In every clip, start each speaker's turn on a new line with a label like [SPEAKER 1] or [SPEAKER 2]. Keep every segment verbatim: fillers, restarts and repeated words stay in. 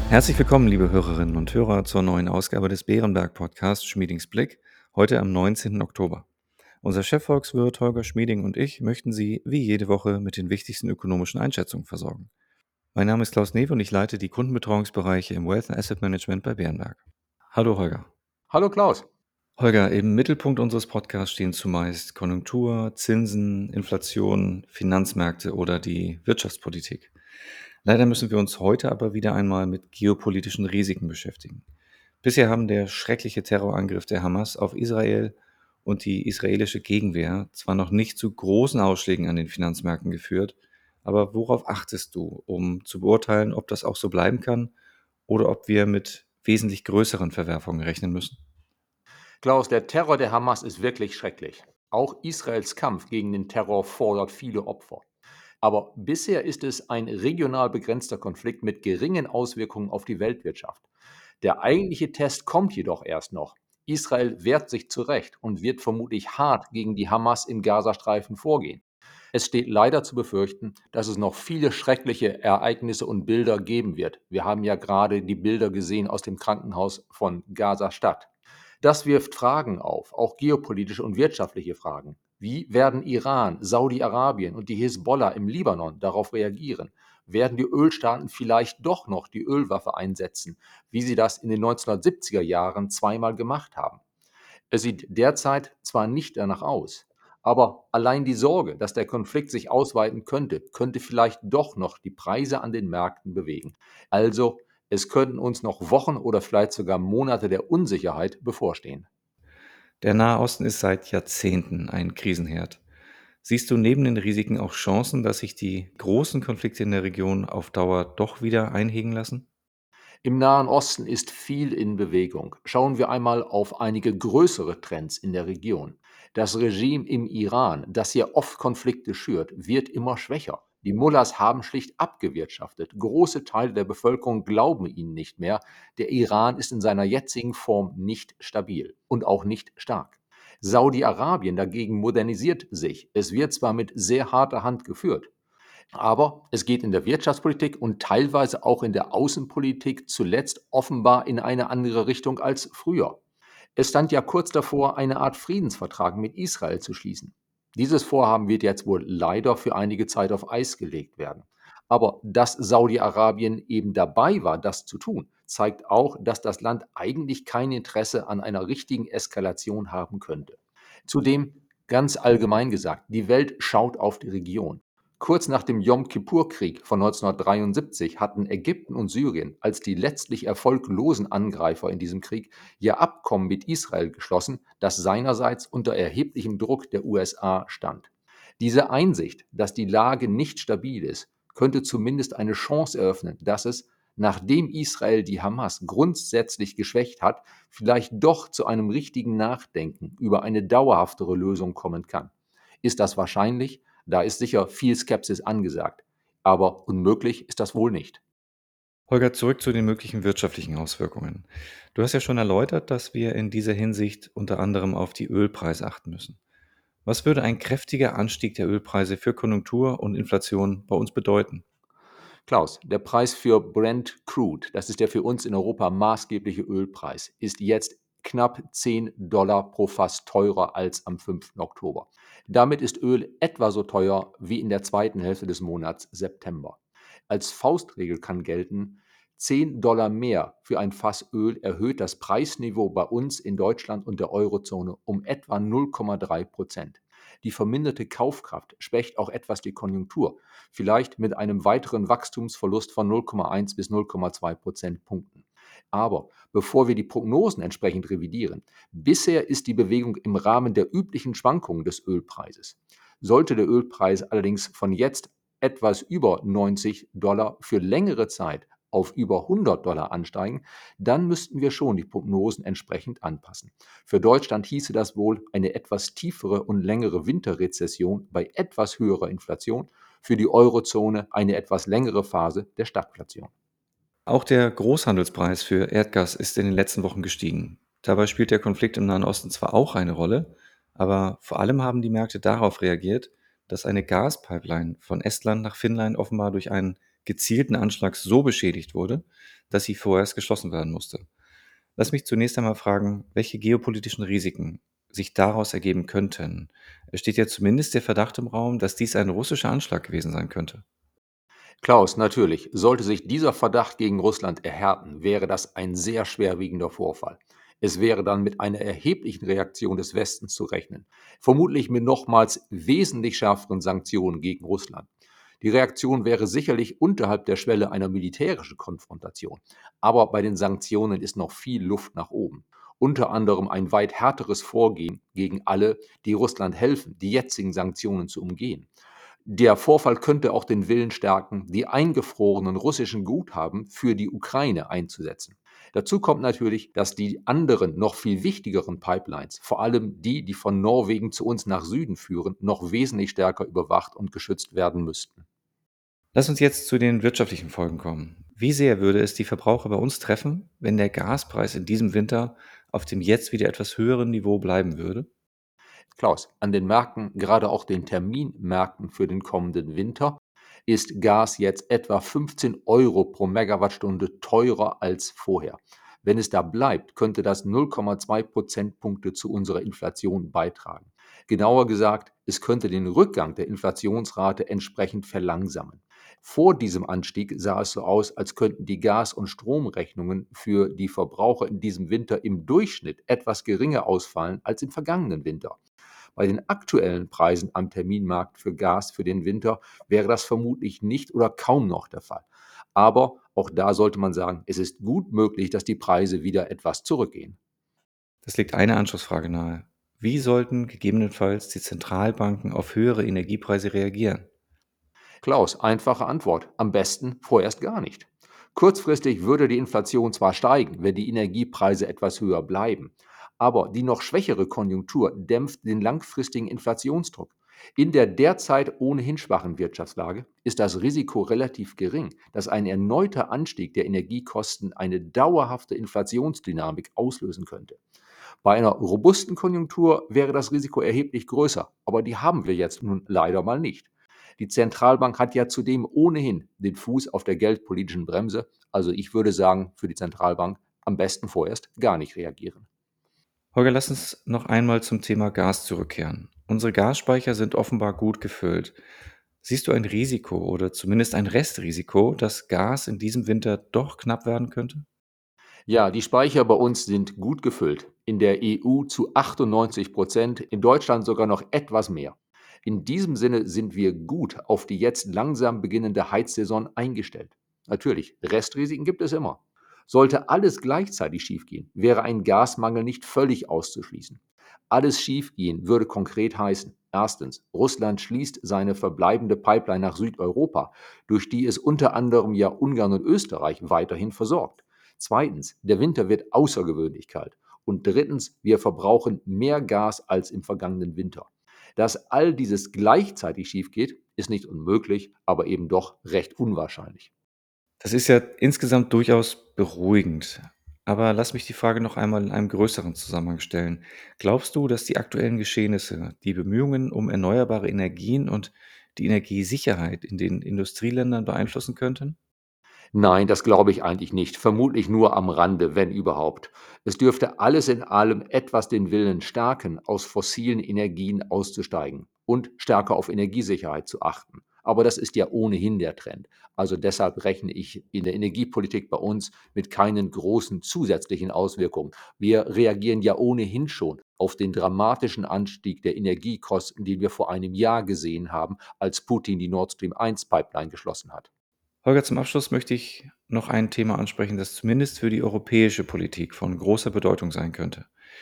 [SPEAKER 1] Herzlich willkommen, liebe Hörerinnen und Hörer, zur neuen Ausgabe des Bärenberg-Podcasts Schmiedings Blick, heute am neunzehnten Oktober. Unser Chefvolkswirt Holger Schmieding und ich möchten Sie wie jede Woche mit den wichtigsten ökonomischen Einschätzungen versorgen. Mein Name ist Klaus Newe und ich leite die Kundenbetreuungsbereiche im Wealth and Asset Management bei Bärenberg. Hallo Holger.
[SPEAKER 2] Hallo Klaus.
[SPEAKER 1] Holger, im Mittelpunkt unseres Podcasts stehen zumeist Konjunktur, Zinsen, Inflation, Finanzmärkte oder die Wirtschaftspolitik. Leider müssen wir uns heute aber wieder einmal mit geopolitischen Risiken beschäftigen. Bisher haben der schreckliche Terrorangriff der Hamas auf Israel und die israelische Gegenwehr zwar noch nicht zu großen Ausschlägen an den Finanzmärkten geführt, aber worauf achtest du, um zu beurteilen, ob das auch so bleiben kann oder ob wir mit wesentlich größeren Verwerfungen rechnen müssen?
[SPEAKER 2] Klaus, der Terror der Hamas ist wirklich schrecklich. Auch Israels Kampf gegen den Terror fordert viele Opfer. Aber bisher ist es ein regional begrenzter Konflikt mit geringen Auswirkungen auf die Weltwirtschaft. Der eigentliche Test kommt jedoch erst noch. Israel wehrt sich zu Recht und wird vermutlich hart gegen die Hamas im Gazastreifen vorgehen. Es steht leider zu befürchten, dass es noch viele schreckliche Ereignisse und Bilder geben wird. Wir haben ja gerade die Bilder gesehen aus dem Krankenhaus von Gaza-Stadt. Das wirft Fragen auf, auch geopolitische und wirtschaftliche Fragen. Wie werden Iran, Saudi-Arabien und die Hisbollah im Libanon darauf reagieren? Werden die Ölstaaten vielleicht doch noch die Ölwaffe einsetzen, wie sie das in den neunzehnhundertsiebziger Jahren zweimal gemacht haben? Es sieht derzeit zwar nicht danach aus, aber allein die Sorge, dass der Konflikt sich ausweiten könnte, könnte vielleicht doch noch die Preise an den Märkten bewegen. Also, es könnten uns noch Wochen oder vielleicht sogar Monate der Unsicherheit bevorstehen.
[SPEAKER 1] Der Nahe Osten ist seit Jahrzehnten ein Krisenherd. Siehst du neben den Risiken auch Chancen, dass sich die großen Konflikte in der Region auf Dauer doch wieder einhegen lassen?
[SPEAKER 2] Im Nahen Osten ist viel in Bewegung. Schauen wir einmal auf einige größere Trends in der Region. Das Regime im Iran, das hier oft Konflikte schürt, wird immer schwächer. Die Mullahs haben schlicht abgewirtschaftet. Große Teile der Bevölkerung glauben ihnen nicht mehr. Der Iran ist in seiner jetzigen Form nicht stabil und auch nicht stark. Saudi-Arabien dagegen modernisiert sich. Es wird zwar mit sehr harter Hand geführt, aber es geht in der Wirtschaftspolitik und teilweise auch in der Außenpolitik zuletzt offenbar in eine andere Richtung als früher. Es stand ja kurz davor, eine Art Friedensvertrag mit Israel zu schließen. Dieses Vorhaben wird jetzt wohl leider für einige Zeit auf Eis gelegt werden. Aber dass Saudi-Arabien eben dabei war, das zu tun, zeigt auch, dass das Land eigentlich kein Interesse an einer richtigen Eskalation haben könnte. Zudem, ganz allgemein gesagt, die Welt schaut auf die Region. Kurz nach dem Jom-Kippur-Krieg von neunzehnhundertdreiundsiebzig hatten Ägypten und Syrien als die letztlich erfolglosen Angreifer in diesem Krieg ihr Abkommen mit Israel geschlossen, das seinerseits unter erheblichem Druck der U S A stand. Diese Einsicht, dass die Lage nicht stabil ist, könnte zumindest eine Chance eröffnen, dass es, nachdem Israel die Hamas grundsätzlich geschwächt hat, vielleicht doch zu einem richtigen Nachdenken über eine dauerhaftere Lösung kommen kann. Ist das wahrscheinlich? Da ist sicher viel Skepsis angesagt. Aber unmöglich ist das wohl nicht.
[SPEAKER 1] Holger, zurück zu den möglichen wirtschaftlichen Auswirkungen. Du hast ja schon erläutert, dass wir in dieser Hinsicht unter anderem auf die Ölpreise achten müssen. Was würde ein kräftiger Anstieg der Ölpreise für Konjunktur und Inflation bei uns bedeuten?
[SPEAKER 2] Klaus, der Preis für Brent Crude, das ist der für uns in Europa maßgebliche Ölpreis, ist jetzt knapp zehn Dollar pro Fass teurer als am fünften Oktober. Damit ist Öl etwa so teuer wie in der zweiten Hälfte des Monats September. Als Faustregel kann gelten, zehn Dollar mehr für ein Fass Öl erhöht das Preisniveau bei uns in Deutschland und der Eurozone um etwa null Komma drei Prozent. Die verminderte Kaufkraft schwächt auch etwas die Konjunktur, vielleicht mit einem weiteren Wachstumsverlust von null Komma eins bis null Komma zwei Prozentpunkten. Aber bevor wir die Prognosen entsprechend revidieren, bisher ist die Bewegung im Rahmen der üblichen Schwankungen des Ölpreises. Sollte der Ölpreis allerdings von jetzt etwas über neunzig Dollar für längere Zeit auf über hundert Dollar ansteigen, dann müssten wir schon die Prognosen entsprechend anpassen. Für Deutschland hieße das wohl eine etwas tiefere und längere Winterrezession bei etwas höherer Inflation, für die Eurozone eine etwas längere Phase der Stagflation.
[SPEAKER 1] Auch der Großhandelspreis für Erdgas ist in den letzten Wochen gestiegen. Dabei spielt der Konflikt im Nahen Osten zwar auch eine Rolle, aber vor allem haben die Märkte darauf reagiert, dass eine Gaspipeline von Estland nach Finnland offenbar durch einen gezielten Anschlag so beschädigt wurde, dass sie vorerst geschlossen werden musste. Lass mich zunächst einmal fragen, welche geopolitischen Risiken sich daraus ergeben könnten. Es steht ja zumindest der Verdacht im Raum, dass dies ein russischer Anschlag gewesen sein könnte.
[SPEAKER 2] Klaus, natürlich, sollte sich dieser Verdacht gegen Russland erhärten, wäre das ein sehr schwerwiegender Vorfall. Es wäre dann mit einer erheblichen Reaktion des Westens zu rechnen, vermutlich mit nochmals wesentlich schärferen Sanktionen gegen Russland. Die Reaktion wäre sicherlich unterhalb der Schwelle einer militärischen Konfrontation, aber bei den Sanktionen ist noch viel Luft nach oben. Unter anderem ein weit härteres Vorgehen gegen alle, die Russland helfen, die jetzigen Sanktionen zu umgehen. Der Vorfall könnte auch den Willen stärken, die eingefrorenen russischen Guthaben für die Ukraine einzusetzen. Dazu kommt natürlich, dass die anderen, noch viel wichtigeren Pipelines, vor allem die, die von Norwegen zu uns nach Süden führen, noch wesentlich stärker überwacht und geschützt werden müssten.
[SPEAKER 1] Lass uns jetzt zu den wirtschaftlichen Folgen kommen. Wie sehr würde es die Verbraucher bei uns treffen, wenn der Gaspreis in diesem Winter auf dem jetzt wieder etwas höheren Niveau bleiben würde?
[SPEAKER 2] Klaus, an den Märkten, gerade auch den Terminmärkten für den kommenden Winter, ist Gas jetzt etwa fünfzehn Euro pro Megawattstunde teurer als vorher. Wenn es da bleibt, könnte das null Komma zwei Prozentpunkte zu unserer Inflation beitragen. Genauer gesagt, es könnte den Rückgang der Inflationsrate entsprechend verlangsamen. Vor diesem Anstieg sah es so aus, als könnten die Gas- und Stromrechnungen für die Verbraucher in diesem Winter im Durchschnitt etwas geringer ausfallen als im vergangenen Winter. Bei den aktuellen Preisen am Terminmarkt für Gas für den Winter wäre das vermutlich nicht oder kaum noch der Fall. Aber auch da sollte man sagen, es ist gut möglich, dass die Preise wieder etwas zurückgehen.
[SPEAKER 1] Das legt eine Anschlussfrage nahe. Wie sollten gegebenenfalls die Zentralbanken auf höhere Energiepreise reagieren?
[SPEAKER 2] Klaus, einfache Antwort. Am besten vorerst gar nicht. Kurzfristig würde die Inflation zwar steigen, wenn die Energiepreise etwas höher bleiben, aber die noch schwächere Konjunktur dämpft den langfristigen Inflationsdruck. In der derzeit ohnehin schwachen Wirtschaftslage ist das Risiko relativ gering, dass ein erneuter Anstieg der Energiekosten eine dauerhafte Inflationsdynamik auslösen könnte. Bei einer robusten Konjunktur wäre das Risiko erheblich größer, aber die haben wir jetzt nun leider mal nicht. Die Zentralbank hat ja zudem ohnehin den Fuß auf der geldpolitischen Bremse. Also ich würde sagen, für die Zentralbank am besten vorerst gar nicht reagieren.
[SPEAKER 1] Holger, lass uns noch einmal zum Thema Gas zurückkehren. Unsere Gasspeicher sind offenbar gut gefüllt. Siehst du ein Risiko oder zumindest ein Restrisiko, dass Gas in diesem Winter doch knapp werden könnte?
[SPEAKER 2] Ja, die Speicher bei uns sind gut gefüllt. In der E U zu achtundneunzig Prozent, in Deutschland sogar noch etwas mehr. In diesem Sinne sind wir gut auf die jetzt langsam beginnende Heizsaison eingestellt. Natürlich, Restrisiken gibt es immer. Sollte alles gleichzeitig schiefgehen, wäre ein Gasmangel nicht völlig auszuschließen. Alles schiefgehen würde konkret heißen: Erstens, Russland schließt seine verbleibende Pipeline nach Südeuropa, durch die es unter anderem ja Ungarn und Österreich weiterhin versorgt. Zweitens, der Winter wird außergewöhnlich kalt. Und drittens, wir verbrauchen mehr Gas als im vergangenen Winter. Dass all dieses gleichzeitig schief geht, ist nicht unmöglich, aber eben doch recht unwahrscheinlich.
[SPEAKER 1] Das ist ja insgesamt durchaus beruhigend. Aber lass mich die Frage noch einmal in einem größeren Zusammenhang stellen. Glaubst du, dass die aktuellen Geschehnisse die Bemühungen um erneuerbare Energien und die Energiesicherheit in den Industrieländern beeinflussen könnten?
[SPEAKER 2] Nein, das glaube ich eigentlich nicht. Vermutlich nur am Rande, wenn überhaupt. Es dürfte alles in allem etwas den Willen stärken, aus fossilen Energien auszusteigen und stärker auf Energiesicherheit zu achten. Aber das ist ja ohnehin der Trend. Also deshalb rechne ich in der Energiepolitik bei uns mit keinen großen zusätzlichen Auswirkungen. Wir reagieren ja ohnehin schon auf den dramatischen Anstieg der Energiekosten, den wir vor einem Jahr gesehen haben, als Putin die Nord Stream eins Pipeline geschlossen hat.
[SPEAKER 1] Holger, zum Abschluss möchte ich noch ein Thema ansprechen, das zumindest für die europäische Politik von großer Bedeutung sein könnte.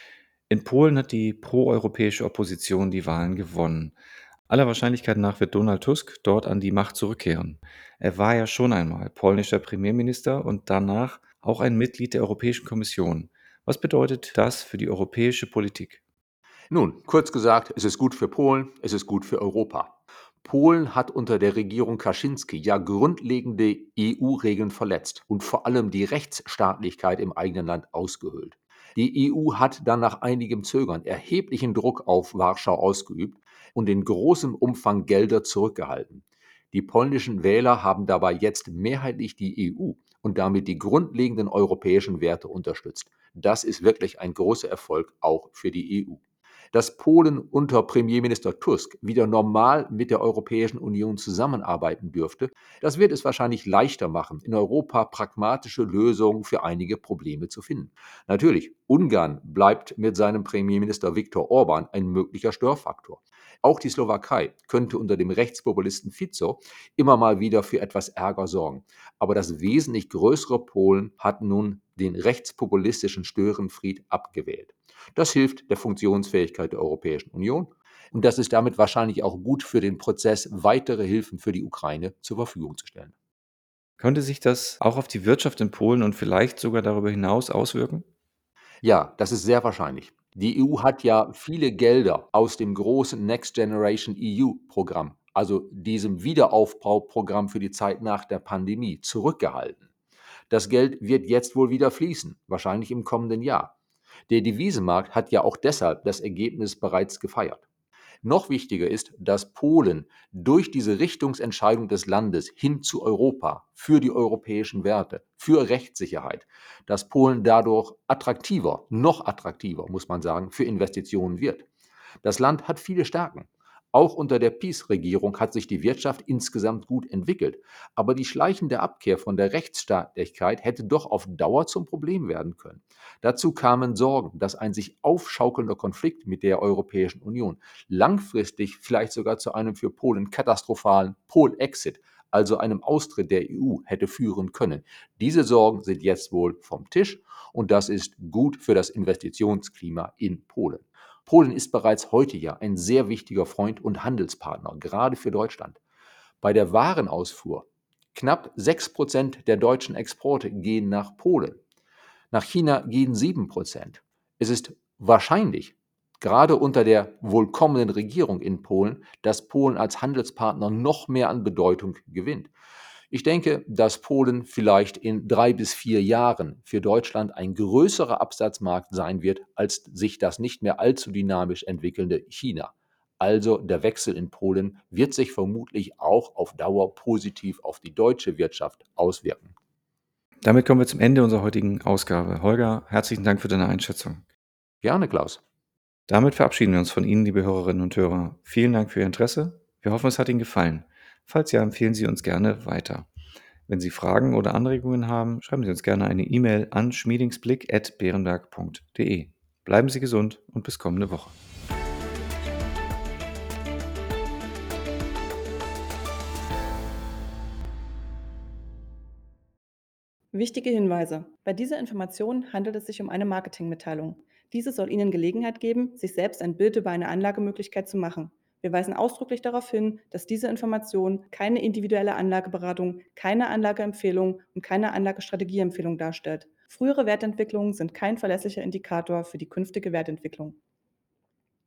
[SPEAKER 1] In Polen hat die proeuropäische Opposition die Wahlen gewonnen. Aller Wahrscheinlichkeit nach wird Donald Tusk dort an die Macht zurückkehren. Er war ja schon einmal polnischer Premierminister und danach auch ein Mitglied der Europäischen Kommission. Was bedeutet das für die europäische Politik?
[SPEAKER 2] Nun, kurz gesagt, es ist gut für Polen, es ist gut für Europa. Polen hat unter der Regierung Kaczynski ja grundlegende E U-Regeln verletzt und vor allem die Rechtsstaatlichkeit im eigenen Land ausgehöhlt. Die E U hat dann nach einigem Zögern erheblichen Druck auf Warschau ausgeübt und in großem Umfang Gelder zurückgehalten. Die polnischen Wähler haben dabei jetzt mehrheitlich die E U und damit die grundlegenden europäischen Werte unterstützt. Das ist wirklich ein großer Erfolg auch für die E U. Dass Polen unter Premierminister Tusk wieder normal mit der Europäischen Union zusammenarbeiten dürfte, das wird es wahrscheinlich leichter machen, in Europa pragmatische Lösungen für einige Probleme zu finden. Natürlich, Ungarn bleibt mit seinem Premierminister Viktor Orban ein möglicher Störfaktor. Auch die Slowakei könnte unter dem Rechtspopulisten Fico immer mal wieder für etwas Ärger sorgen. Aber das wesentlich größere Polen hat nun den rechtspopulistischen Störenfried abgewählt. Das hilft der Funktionsfähigkeit der Europäischen Union und das ist damit wahrscheinlich auch gut für den Prozess, weitere Hilfen für die Ukraine zur Verfügung zu stellen.
[SPEAKER 1] Könnte sich das auch auf die Wirtschaft in Polen und vielleicht sogar darüber hinaus auswirken?
[SPEAKER 2] Ja, das ist sehr wahrscheinlich. Die E U hat ja viele Gelder aus dem großen Next Generation E U-Programm, also diesem Wiederaufbauprogramm für die Zeit nach der Pandemie, zurückgehalten. Das Geld wird jetzt wohl wieder fließen, wahrscheinlich im kommenden Jahr. Der Devisenmarkt hat ja auch deshalb das Ergebnis bereits gefeiert. Noch wichtiger ist, dass Polen durch diese Richtungsentscheidung des Landes hin zu Europa, für die europäischen Werte, für Rechtssicherheit, dass Polen dadurch attraktiver, noch attraktiver, muss man sagen, für Investitionen wird. Das Land hat viele Stärken. Auch unter der PiS-Regierung hat sich die Wirtschaft insgesamt gut entwickelt. Aber die schleichende Abkehr von der Rechtsstaatlichkeit hätte doch auf Dauer zum Problem werden können. Dazu kamen Sorgen, dass ein sich aufschaukelnder Konflikt mit der Europäischen Union langfristig vielleicht sogar zu einem für Polen katastrophalen Polexit, also einem Austritt der E U, hätte führen können. Diese Sorgen sind jetzt wohl vom Tisch und das ist gut für das Investitionsklima in Polen. Polen ist bereits heute ja ein sehr wichtiger Freund und Handelspartner, gerade für Deutschland. Bei der Warenausfuhr knapp sechs Prozent der deutschen Exporte gehen nach Polen. Nach China gehen sieben Prozent. Es ist wahrscheinlich, gerade unter der wohl kommenden Regierung in Polen, dass Polen als Handelspartner noch mehr an Bedeutung gewinnt. Ich denke, dass Polen vielleicht in drei bis vier Jahren für Deutschland ein größerer Absatzmarkt sein wird, als sich das nicht mehr allzu dynamisch entwickelnde China. Also der Wechsel in Polen wird sich vermutlich auch auf Dauer positiv auf die deutsche Wirtschaft auswirken.
[SPEAKER 1] Damit kommen wir zum Ende unserer heutigen Ausgabe. Holger, herzlichen Dank für deine Einschätzung.
[SPEAKER 2] Gerne, Klaus.
[SPEAKER 1] Damit verabschieden wir uns von Ihnen, liebe Hörerinnen und Hörer. Vielen Dank für Ihr Interesse. Wir hoffen, es hat Ihnen gefallen. Falls ja, empfehlen Sie uns gerne weiter. Wenn Sie Fragen oder Anregungen haben, schreiben Sie uns gerne eine E-Mail an schmiedingsblick at beerenberg punkt de. Bleiben Sie gesund und bis kommende Woche.
[SPEAKER 3] Wichtige Hinweise. Bei dieser Information handelt es sich um eine Marketingmitteilung. Diese soll Ihnen Gelegenheit geben, sich selbst ein Bild über eine Anlagemöglichkeit zu machen. Wir weisen ausdrücklich darauf hin, dass diese Information keine individuelle Anlageberatung, keine Anlageempfehlung und keine Anlagestrategieempfehlung darstellt. Frühere Wertentwicklungen sind kein verlässlicher Indikator für die künftige Wertentwicklung.